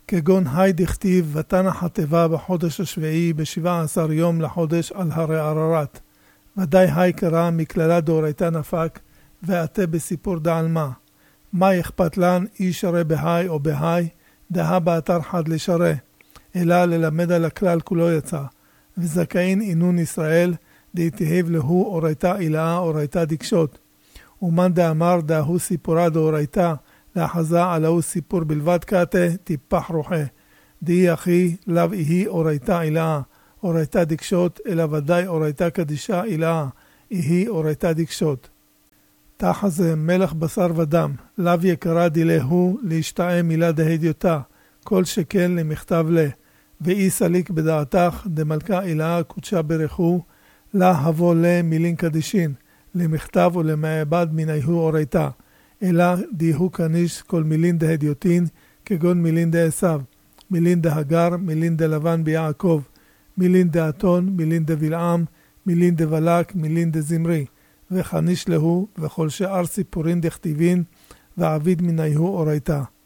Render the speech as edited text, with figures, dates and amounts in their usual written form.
כגון היי דכתיב ותנח התיבה בחודש השביעי ב17 יום לחודש על הרי עררת. ודאי היי קרא מכללה דאורייתא נפק ועתה בסיפור דעלמא. מה אכפת לן איש הרי בהי או בהי דהה באתר חד לשרה, אלא ללמד על הכלל כולו יצא. וזכאין אינון ישראל דהתהיב להו אורייתא אילאה אורייתא דקשות. ומאן דאמר דהו סיפורה דאורייתא לאחזה עלהו סיפור בלבד קאטה טיפח רוחה. דהי אחי לאו איהי אורייתא אילאה אורייתא דקשות, אלא ודאי אורייתא קדישה אילאה איהי אורייתא דקשות. תחזה מלך בשר ודם, לאו יקרא דילהו להשתאה מילה דהדיותה, כל שכן למכתב לה. ואי סליק בדעתך דמלכה אילאה קודשה ברכו, לה הבוא לה מילין קדישין, למכתב ולמעבד מניהו אורייתא. אלא דיהו קניש כל מילין דהדיותין, כגון מילין דעשיו, מילין דהגר, מילין דלבן ביעקב, מילין דאתון, מילין דבלעם, מילין דבלק, מילין דזמרי, וחניש להו, וכל שאר סיפורין דכתיבין, ועביד מניהו אורייתא.